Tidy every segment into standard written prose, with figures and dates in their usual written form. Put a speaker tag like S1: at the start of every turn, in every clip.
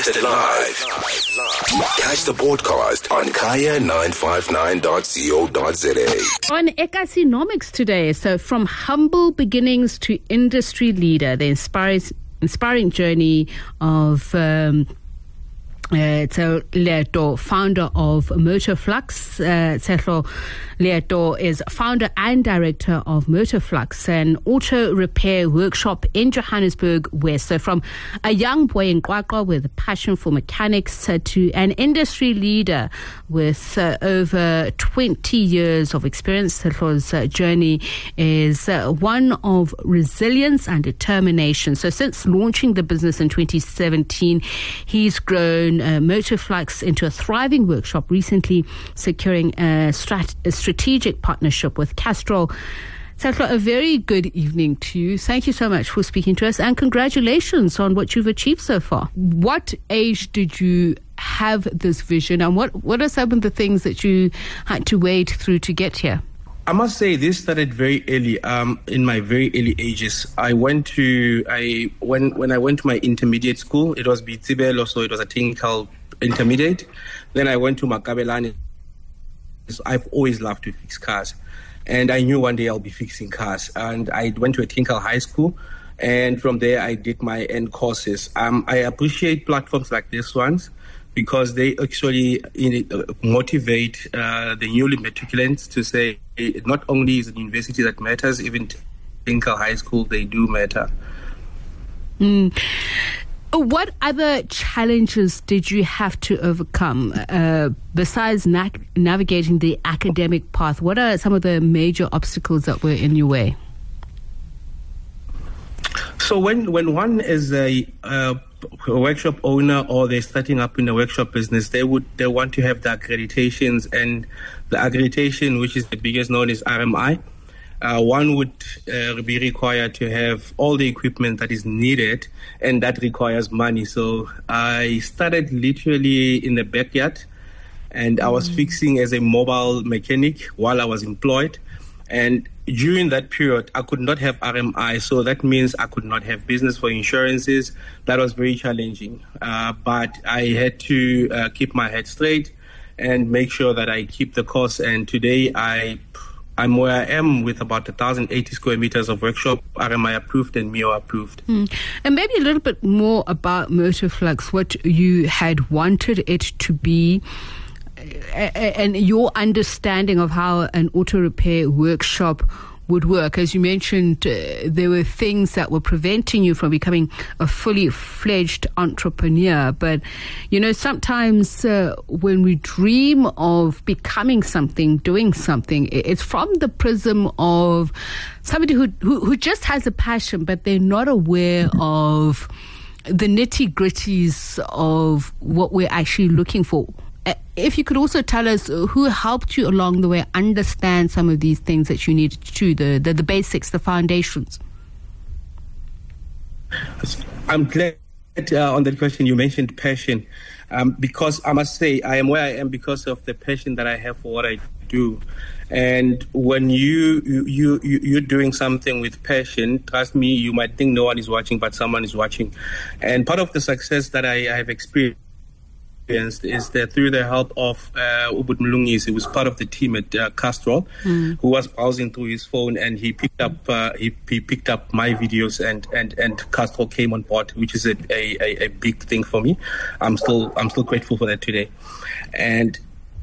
S1: broadcasted live. Catch the broadcast on kaya959.co.za.
S2: On Economics today, so from humble beginnings to industry leader, the inspiring journey of Leeto, founder of Motorflux. Tshehlo Leeto is founder and director of Motorflux, an auto repair workshop in Johannesburg West. So from a young boy in QwaQwa with a passion for mechanics to an industry leader with over 20 years of experience, Tshehlo's journey is one of resilience and determination. So since launching the business in 2017, he's grown Motorflux into a thriving workshop, recently securing a strategic partnership with Castrol. Tshehlo, a very good evening to you. Thank you so much for speaking to us, and congratulations on what you've achieved so far. What age did you have this vision, and what are some of the things that you had to wade through to get here?
S3: I must say this started very early. In my very early ages, when I went to my intermediate school, it was Bitsibelo, so it was a technical intermediate. Then I went to Makabelani. So I've always loved to fix cars, and I knew one day I'll be fixing cars. And I went to a technical high school, and from there I did my end courses. I appreciate platforms like this ones, because they actually motivate the newly matriculants to say not only is it university that matters, even technical high school, they do matter.
S2: What other challenges did you have to overcome besides navigating the academic path? What are some of the major obstacles that were in your way?
S3: So when one is a workshop owner, or they're starting up in a workshop business, they want to have the accreditations, and the accreditation, which is the biggest known, is RMI. One would be required to have all the equipment that is needed, and that requires money. So I started literally in the backyard, and I was fixing as a mobile mechanic while I was employed. And during that period, I could not have RMI, so that means I could not have business for insurances. That was very challenging. But I had to keep my head straight and make sure that I keep the course. And today I'm where I am with about 1,080 square meters of workshop, RMI approved and MIO approved. And
S2: maybe a little bit more about Motorflux, what you had wanted it to be, and your understanding of how an auto repair workshop would work. As you mentioned, there were things that were preventing you from becoming a fully fledged entrepreneur. But, sometimes when we dream of becoming something, doing something, it's from the prism of somebody who just has a passion, but they're not aware of the nitty-gritties of what we're actually looking for. If you could also tell us who helped you along the way understand some of these things that you needed to do, the basics, the foundations.
S3: I'm glad on that question you mentioned passion, because I must say I am where I am because of the passion that I have for what I do. And when you're doing something with passion, trust me, you might think no one is watching, but someone is watching. And part of the success that I have experienced is that through the help of Ubud Mlungisi, who was part of the team at Castrol, who was browsing through his phone, and he picked up he picked up my videos, and Castrol came on board, which is a big thing for me. I'm still grateful for that today. And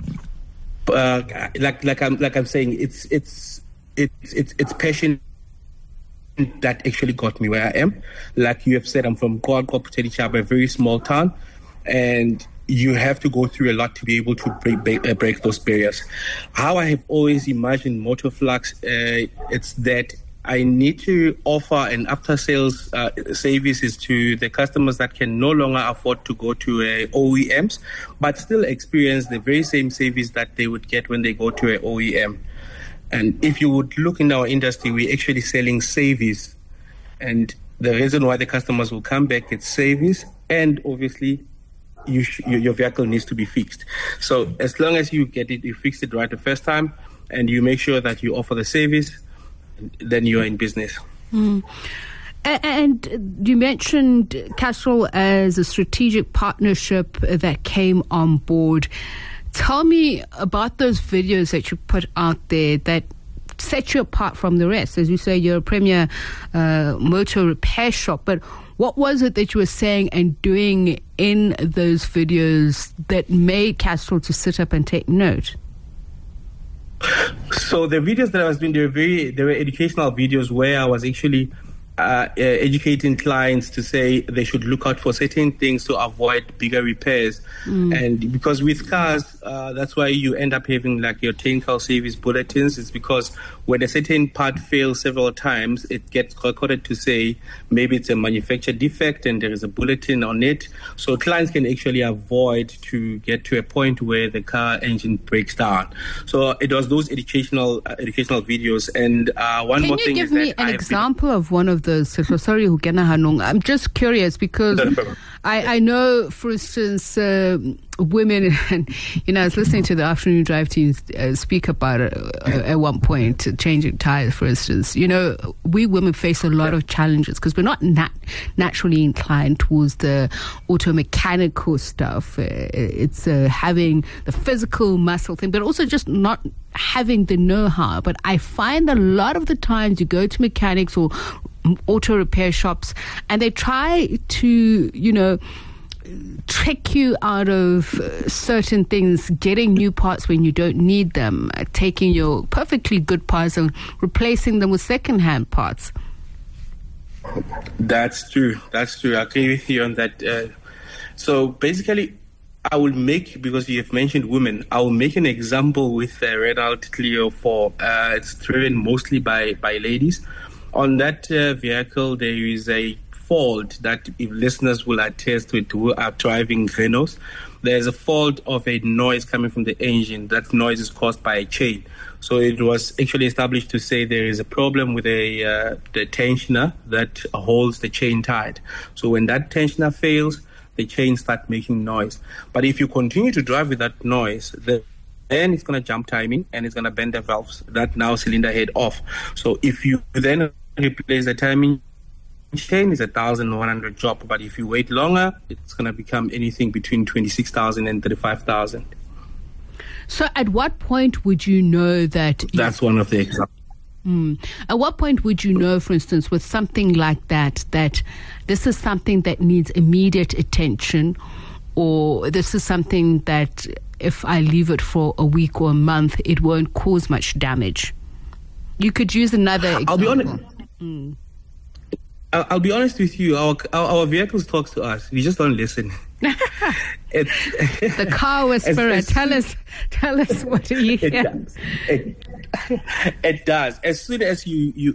S3: like I'm saying, it's passion that actually got me where I am. Like you have said, I'm from QwaQwa, Putelichaba, a very small town, and you have to go through a lot to be able to break those barriers. How I have always imagined Motorflux, it's that I need to offer an after-sales services to the customers that can no longer afford to go to OEMs, but still experience the very same service that they would get when they go to an OEM. And if you would look in our industry, we're actually selling service. And the reason why the customers will come back is service, and obviously your vehicle needs to be fixed. So as long as you get it, you fix it right the first time, and you make sure that you offer the service, then you are in business.
S2: And you mentioned Castrol as a strategic partnership that came on board. Tell me about those videos that you put out there that set you apart from the rest. As you say, you're a premier motor repair shop, but what was it that you were saying and doing in those videos that made Castrol to sit up and take note?
S3: So the videos that I was doing, they were educational videos where I was actually educating clients to say they should look out for certain things to avoid bigger repairs. And because with cars, that's why you end up having like your technical service bulletins. It's because when a certain part fails several times, it gets recorded to say maybe it's a manufacturer defect and there is a bulletin on it. So clients can actually avoid to get to a point where the car engine breaks down. So it was those educational videos. And one more thing is that
S2: can you give me an example of one of those? Sorry, I'm just curious because I know, for instance, women, and I was listening to the afternoon drive team speak about it at one point, changing tires, for instance. We women face a lot of challenges because we're not naturally inclined towards the auto mechanical stuff. It's having the physical muscle thing, but also just not having the know-how. But I find a lot of the times you go to mechanics or auto repair shops and they try to, trick you out of certain things, getting new parts when you don't need them, taking your perfectly good parts and replacing them with second-hand parts.
S3: That's true. I agree with you on that. So basically, I will make, because you have mentioned women, I will make an example with Renault Clio 4. It's driven mostly by ladies. On that vehicle, there is a fault that, if listeners will attest to it who are driving Renaults, there's a fault of a noise coming from the engine. That noise is caused by a chain. So it was actually established to say there is a problem with the tensioner that holds the chain tight. So when that tensioner fails, the chain starts making noise. But if you continue to drive with that noise, then it's going to jump timing and it's going to bend the valves, that now cylinder head off. So if you then replace the timing chain, is 1,100 drop. But if you wait longer, it's going to become anything between 26,000 and 35,000.
S2: So at what point would you know that?
S3: That's one of the examples.
S2: At what point would you know, for instance, with something like that this is something that needs immediate attention, or this is something that if I leave it for a week or a month, it won't cause much damage? You could use another example.
S3: I'll be honest. I'll be honest with you. Our vehicles talk to us. We just don't listen.
S2: The car whisperer. Tell us what you hear.
S3: It does. As soon as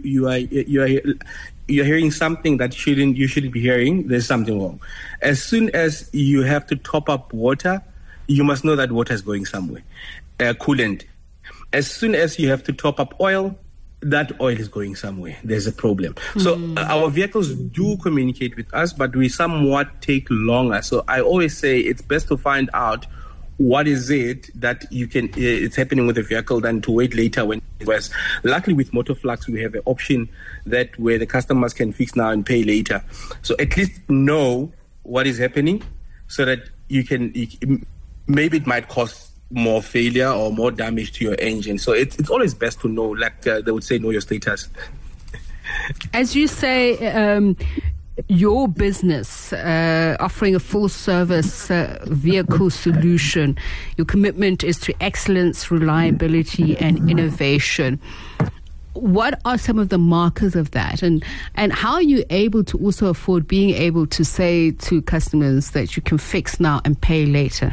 S3: you're hearing something that you shouldn't be hearing, there's something wrong. As soon as you have to top up water, you must know that water is going somewhere. Coolant. As soon as you have to top up oil, that oil is going somewhere. There's a problem. So our vehicles do communicate with us, but we somewhat take longer. So I always say it's best to find out what is it that it's happening with the vehicle than to wait later when it was. Luckily with Motorflux, we have an option that where the customers can fix now and pay later. So at least know what is happening so that maybe it might cost more failure or more damage to your engine. So it's always best to know, like they would say, know your status.
S2: As you say, your business offering a full service vehicle solution, your commitment is to excellence, reliability and innovation. What are some of the markers of that, and how are you able to also afford being able to say to customers that you can fix now and pay later?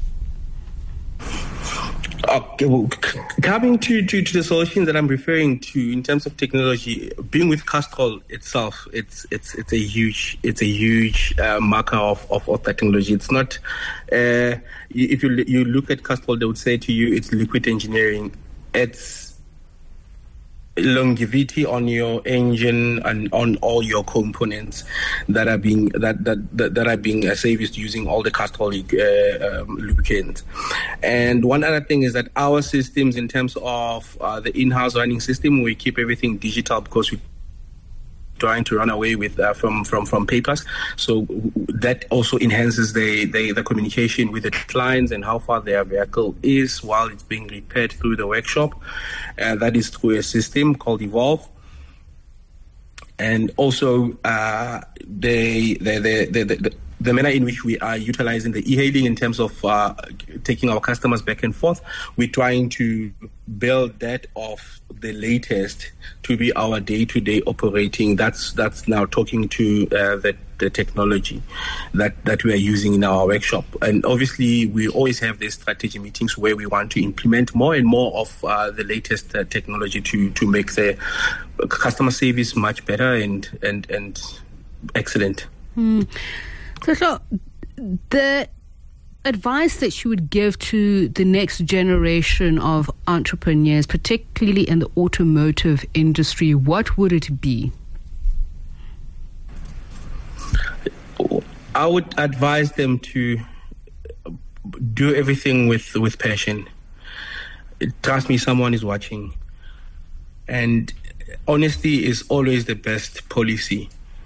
S3: Okay, well, coming to the solution that I'm referring to in terms of technology, being with Castrol itself, it's a huge marker of technology. It's not if you look at Castrol, they would say to you it's liquid engineering. It's longevity on your engine and on all your components that are being serviced using all the Castrol lubricants. And one other thing is that our systems, in terms of the in-house running system, we keep everything digital because we trying to run away with from papers. So that also enhances the communication with the clients and how far their vehicle is while it's being repaired through the workshop. That is through a system called Evolve. And also the manner in which we are utilizing the e-hailing in terms of taking our customers back and forth, we're trying to build that of the latest to be our day-to-day operating. That's now talking to the technology that we are using in our workshop. And obviously, we always have these strategy meetings where we want to implement more and more of the latest technology to make the customer service much better and excellent.
S2: So, the advice that you would give to the next generation of entrepreneurs, particularly in the automotive industry, what would it be?
S3: I would advise them to do everything with passion. Trust me, someone is watching. And honesty is always the best policy.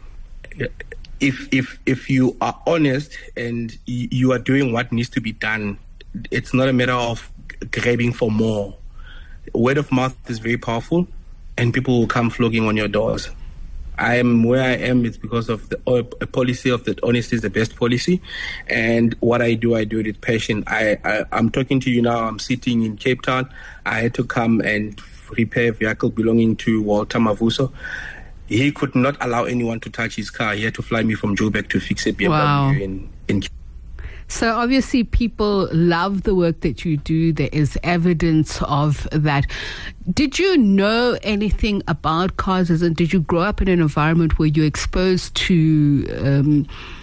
S3: If you are honest and you are doing what needs to be done, it's not a matter of grabbing for more. Word of mouth is very powerful, and people will come flogging on your doors. I am where I am. It's because of the policy of that honesty is the best policy, and what I do it with passion. I'm talking to you now. I'm sitting in Cape Town. I had to come and repair a vehicle belonging to Walter Mavuso. He could not allow anyone to touch his car. He had to fly me from Joburg to fix a BMW.
S2: Wow.
S3: in
S2: So obviously people love the work that you do. There is evidence of that. Did you know anything about cars? Did you grow up in an environment where you're exposed to,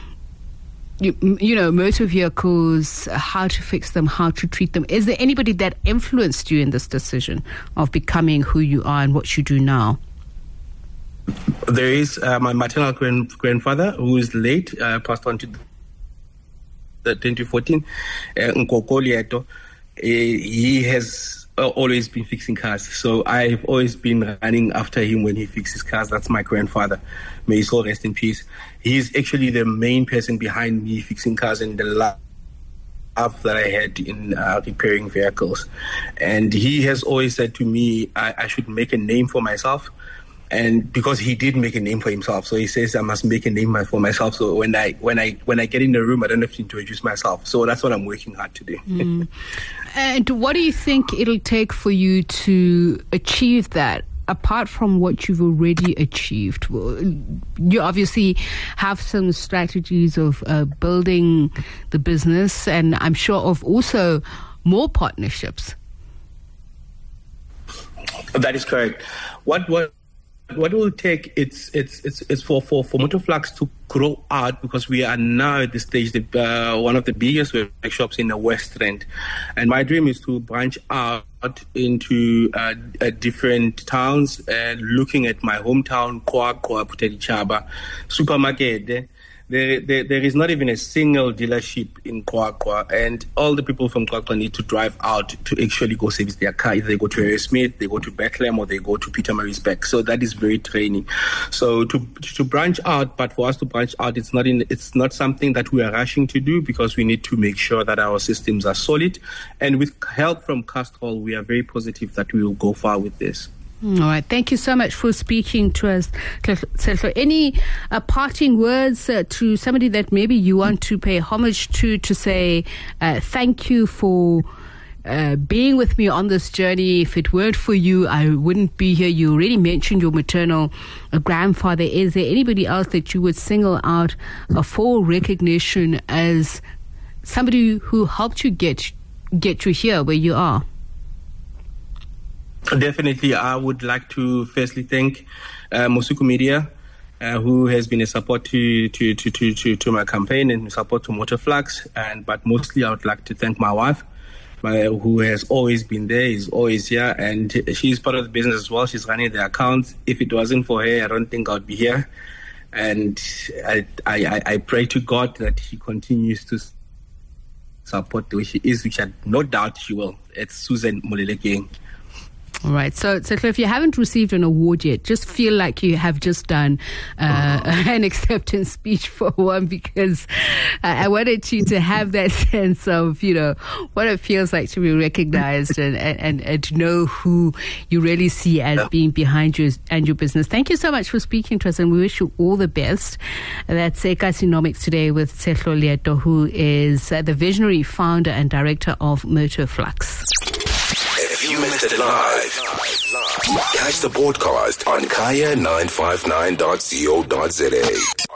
S2: motor vehicles, how to fix them, how to treat them? Is there anybody that influenced you in this decision of becoming who you are and what you do now?
S3: There is my maternal grandfather, who is late, passed on to 2014. Nkoko Lieto. He has always been fixing cars, so I've always been running after him when he fixes cars. That's my grandfather. May his soul rest in peace. He's actually the main person behind me fixing cars and the love that I had in repairing vehicles. And he has always said to me, I should make a name for myself. And because he did make a name for himself, so he says I must make a name for myself. So when I get in the room, I don't have to introduce myself. So that's what I'm working hard to do.
S2: And what do you think it'll take for you to achieve that? Apart from what you've already achieved, you obviously have some strategies of building the business, and I'm sure of also more partnerships.
S3: That is correct. What it will take, it's for Motorflux to grow out, because we are now at the stage one of the biggest workshops in the West Rand, and my dream is to branch out into different towns, looking at my hometown, Kwakwa, Puteri-Chaba, supermarket. There is not even a single dealership in Kwakwa, and all the people from Kwakwa need to drive out to actually go service their car. Either they go to Harry Smith, they go to Bethlehem, or they go to Peter Maritzburg. So that is very draining. So to branch out, but for us to branch out, it's not something that we are rushing to do, because we need to make sure that our systems are solid. And with help from Castrol, we are very positive that we will go far with this.
S2: All right. Thank you so much for speaking to us, Setlo. Any parting words to somebody that maybe you want to pay homage to say thank you for being with me on this journey? If it weren't for you, I wouldn't be here. You already mentioned your maternal grandfather. Is there anybody else that you would single out for recognition as somebody who helped you get you here where you are?
S3: Definitely, I would like to firstly thank Mosuku Media, who has been a support to my campaign and support to Motorflux. But mostly, I would like to thank my wife, who has always been there, is always here, and she's part of the business as well. She's running the accounts. If it wasn't for her, I don't think I would be here. And I pray to God that she continues to support the way she is, which I no doubt she will. It's Susan Molelekeng.
S2: All right. So if you haven't received an award yet, just feel like you have just done an acceptance speech for one, because I wanted you to have that sense of, what it feels like to be recognized and to know who you really see as being behind you and your business. Thank you so much for speaking to us, and we wish you all the best. That's Ekasinomics today with Tshehlo Leeto, who is the visionary founder and director of Motorflux.
S1: If you missed it live, catch the podcast on kaya959.co.za.